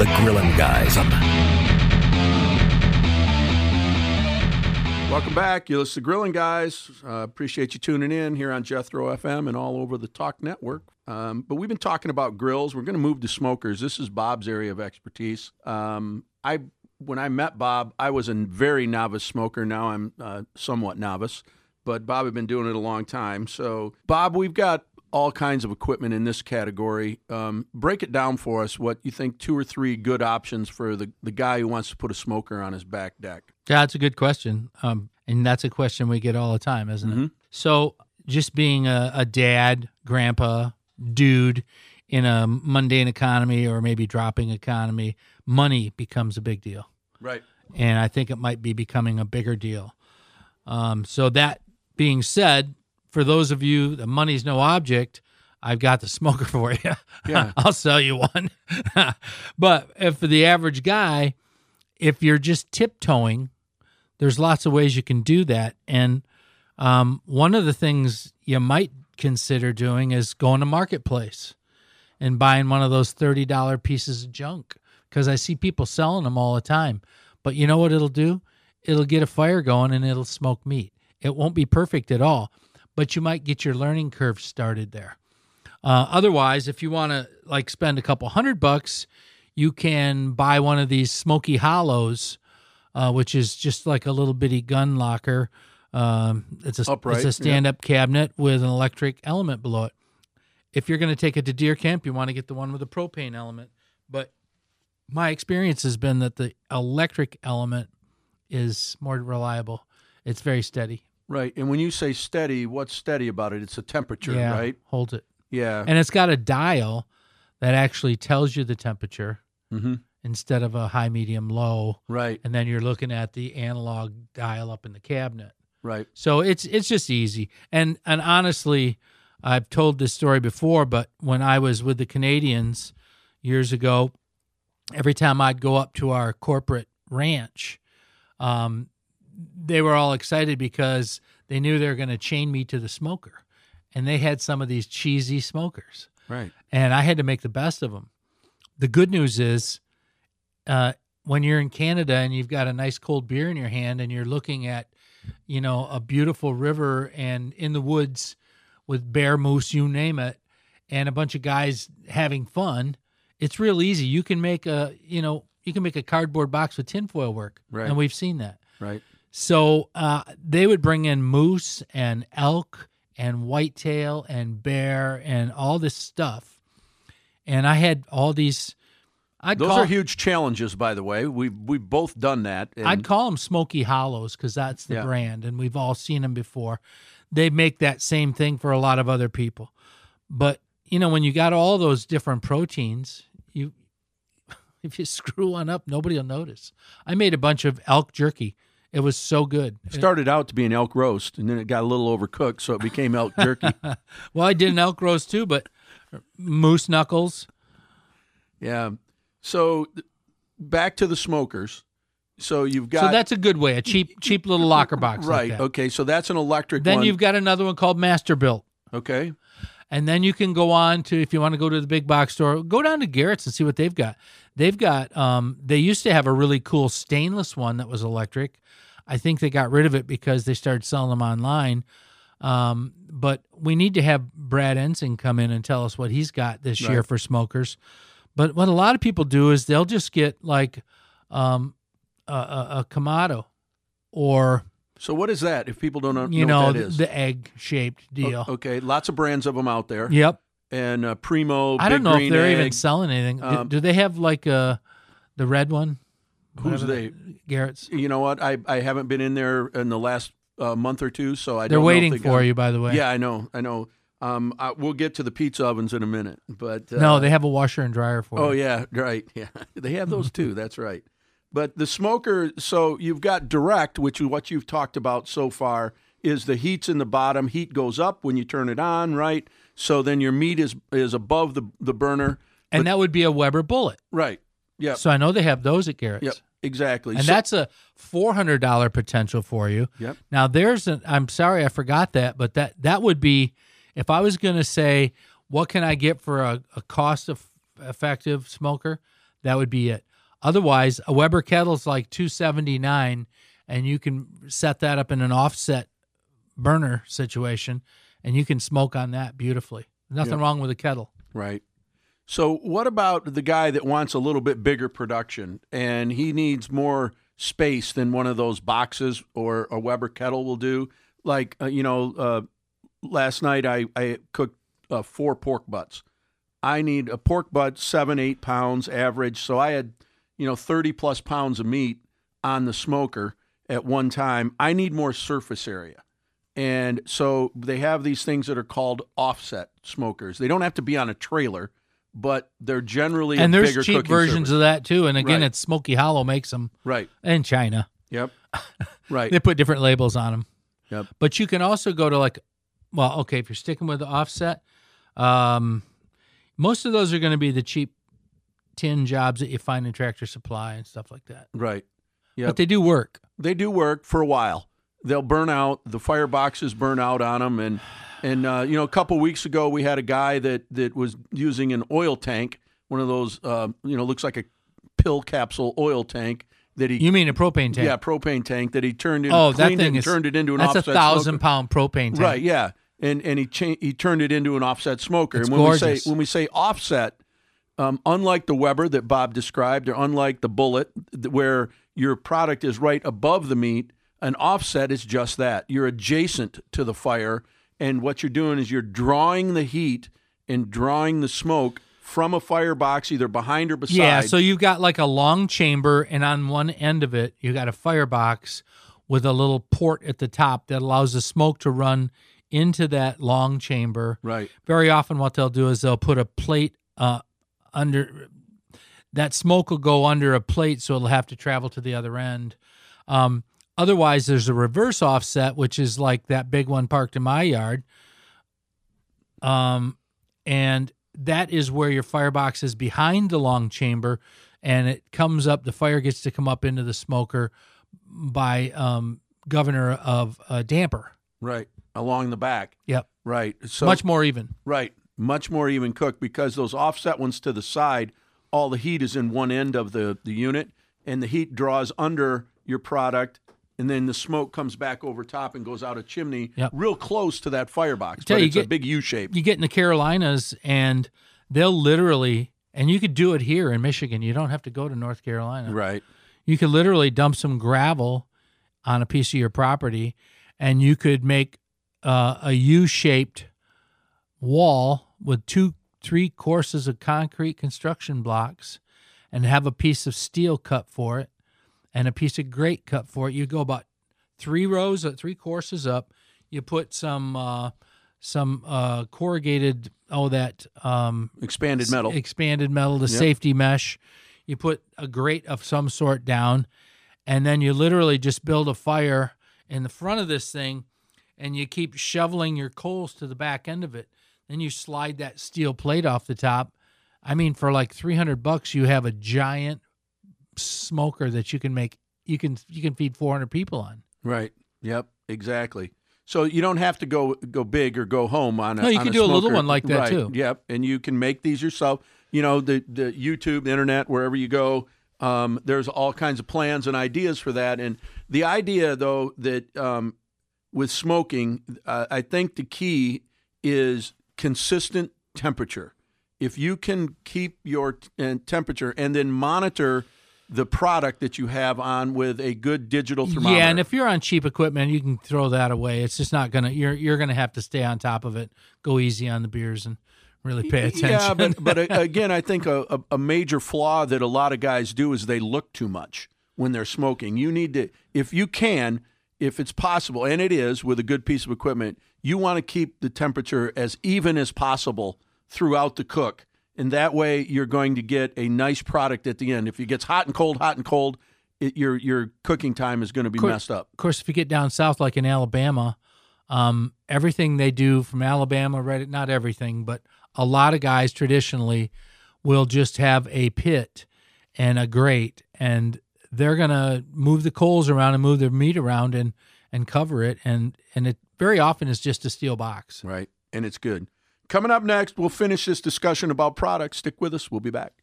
the Grillin' Guys. Welcome back. You listen to Grillin' Guys. Appreciate you tuning in here on Jethro FM and all over the Talk Network. But we've been talking about grills. We're going to move to smokers. This is Bob's area of expertise. When I met Bob, I was a very novice smoker. Now I'm somewhat novice, but Bob had been doing it a long time. So, Bob, we've got all kinds of equipment in this category. Break it down for us, what you think 2 or 3 good options for the guy who wants to put a smoker on his back deck. Yeah, that's a good question. And that's a question we get all the time, isn't it? So just being a dad, grandpa, dude in a mundane economy or maybe dropping economy, money becomes a big deal. Right. And I think it might be becoming a bigger deal. So that being said, for those of you, the money's no object, I've got the smoker for you. Yeah. I'll sell you one. But if for the average guy, if you're just tiptoeing, there's lots of ways you can do that. And one of the things you might consider doing is going to Marketplace and buying one of those $30 pieces of junk, because I see people selling them all the time. But you know what it'll do? It'll get a fire going and it'll smoke meat. It won't be perfect at all, but you might get your learning curve started there. Otherwise, if you want to spend a couple $100, you can buy one of these Smoky Hollows, which is just like a little bitty gun locker. It's a stand-up cabinet with an electric element below it. If you're going to take it to deer camp, you want to get the one with the propane element. But my experience has been that the electric element is more reliable. It's very steady. Right. And when you say steady, what's steady about it? It's the temperature, right? Holds it. Yeah. And it's got a dial that actually tells you the temperature instead of a high, medium, low. Right. And then you're looking at the analog dial up in the cabinet. Right. So it's just easy. And honestly, I've told this story before, but when I was with the Canadians years ago, every time I'd go up to our corporate ranch, they were all excited because they knew they were going to chain me to the smoker. And they had some of these cheesy smokers. Right. And I had to make the best of them. The good news is when you're in Canada and you've got a nice cold beer in your hand and you're looking at, a beautiful river and in the woods with bear, moose, you name it, and a bunch of guys having fun, it's real easy. You can make a cardboard box with tinfoil work. Right. And we've seen that. Right. So they would bring in moose and elk and whitetail and bear and all this stuff. And I had all these. Those are huge challenges, by the way. We've both done that. And I'd call them Smoky Hollows because that's the brand, and we've all seen them before. They make that same thing for a lot of other people. But, when you got all those different proteins, if you screw one up, nobody will notice. I made a bunch of elk jerky. It was so good. It started out to be an elk roast, and then it got a little overcooked, so it became elk jerky. Well, I did an elk roast too, but moose knuckles. Yeah. So back to the smokers. So you've got. So that's a good way, a cheap little locker box. Right. Like that. Okay. So that's an electric then one. You've got another one called Masterbuilt. Okay. And then you can go on to, if you want to go to the big box store, go down to Garrett's and see what they've got. They've got, they used to have a really cool stainless one that was electric. I think they got rid of it because they started selling them online. But we need to have Brad Ensign come in and tell us what he's got this year for smokers. But what a lot of people do is they'll just get like a Kamado or... So what is that, if people don't know what that is? The egg-shaped deal. Okay, lots of brands of them out there. Yep. And Primo, I don't Big know Green if they're Egg. even selling anything. Do they have like the red one? Who's they? Garrett's. You know what? I haven't been in there in the last month or two, so I They're don't know. waiting if for you, by the way. Yeah, I know. We'll get to the pizza ovens in a minute, but no, they have a washer and dryer for you. Oh yeah, right. Yeah, they have those too. That's right. But the smoker, so you've got direct, which is what you've talked about so far, is the heat's in the bottom. Heat goes up when you turn it on, right? So then your meat is above the burner. And that would be a Weber bullet. Right. Yeah. So I know they have those at Garrett's. Yep. Exactly. And that's a $400 potential for you. Yep. Now I'm sorry I forgot that, but that would be, if I was going to say, what can I get for a cost-effective smoker? that would be it. Otherwise, a Weber kettle's like $279, and you can set that up in an offset burner situation, and you can smoke on that beautifully. Nothing wrong with a kettle. Right. So what about the guy that wants a little bit bigger production, and he needs more space than one of those boxes or a Weber kettle will do? Like, last night I cooked 4 pork butts. I need a pork butt, 7-8 pounds average. So I had, 30 plus pounds of meat on the smoker at one time. I need more surface area. And so they have these things that are called offset smokers. They don't have to be on a trailer, but they're generally and a there's bigger cheap cooking versions surface. of that too. And again, Right. it's Smoky Hollow makes them Right. in China. Yep. Right. They put different labels on them. Yep. But you can also go to if you're sticking with the offset, most of those are going to be the cheap tin jobs that you find in Tractor Supply and stuff like that. Right. Yep. But they do work. They do work for a while. They'll burn out. The fireboxes burn out on them. And a couple weeks ago, we had a guy that was using an oil tank, one of those, looks like a pill capsule oil tank that he. You mean a propane tank? Yeah, propane tank that he turned into. Oh, that thing turned it into an that's offset 1,000-pound propane tank. Right. Yeah. And he turned it into an offset smoker. It's and gorgeous. when we say offset, unlike the Weber that Bob described, or unlike the Bullet, where your product is right above the meat, an offset is just that. You're adjacent to the fire, and what you're doing is you're drawing the heat and drawing the smoke from a firebox, either behind or beside. Yeah, so you've got like a long chamber, and on one end of it, you got a firebox with a little port at the top that allows the smoke to run into that long chamber. Right. Very often what they'll do is they'll put a plate under. That smoke will go under a plate, so it'll have to travel to the other end. Otherwise, there's a reverse offset, which is like that big one parked in my yard. And that is where your firebox is behind the long chamber, and it comes up. The fire gets to come up into the smoker by governor of a damper. Right. Along the back. Yep. Right. So Much more even. Right. Much more even cooked, because those offset ones to the side, all the heat is in one end of the unit, and the heat draws under your product, and then the smoke comes back over top and goes out a chimney real close to that firebox. But it's a big U-shape. You get in the Carolinas, and they'll literally, and you could do it here in Michigan. You don't have to go to North Carolina. Right. You could literally dump some gravel on a piece of your property, and you could make a U-shaped wall with 2-3 courses of concrete construction blocks, and have a piece of steel cut for it and a piece of grate cut for it. You go about 3 courses up. You put some corrugated, Expanded metal, the safety mesh. You put a grate of some sort down, and then you literally just build a fire in the front of this thing, and you keep shoveling your coals to the back end of it. Then you slide that steel plate off the top. I mean, for like $300, you have a giant smoker that you can make. You can feed 400 people on. Right. Yep. Exactly. So you don't have to go big or go home on a. No, you on can a do a little smoker. one like that Right. too. Yep. And you can make these yourself. The YouTube, the internet, wherever you go, there's all kinds of plans and ideas for that. And the idea, though, that with smoking, I think the key is consistent temperature. If you can keep your temperature and then monitor the product that you have on with a good digital thermometer. Yeah, and if you're on cheap equipment, you can throw that away. It's just not gonna. You're gonna have to stay on top of it. Go easy on the beers and really pay attention. Yeah, but again, I think a major flaw that a lot of guys do is they look too much when they're smoking. You need to, if you can, if it's possible, and it is with a good piece of equipment, you want to keep the temperature as even as possible throughout the cook. And that way you're going to get a nice product at the end. If it gets hot and cold, your cooking time is going to be messed up. Of course, if you get down south like in Alabama, everything they do from Alabama, right? Not everything, but a lot of guys traditionally will just have a pit and a grate, and they're going to move the coals around and move their meat around and cover it. And it very often is just a steel box. Right. And it's good. Coming up next, we'll finish this discussion about products. Stick with us. We'll be back.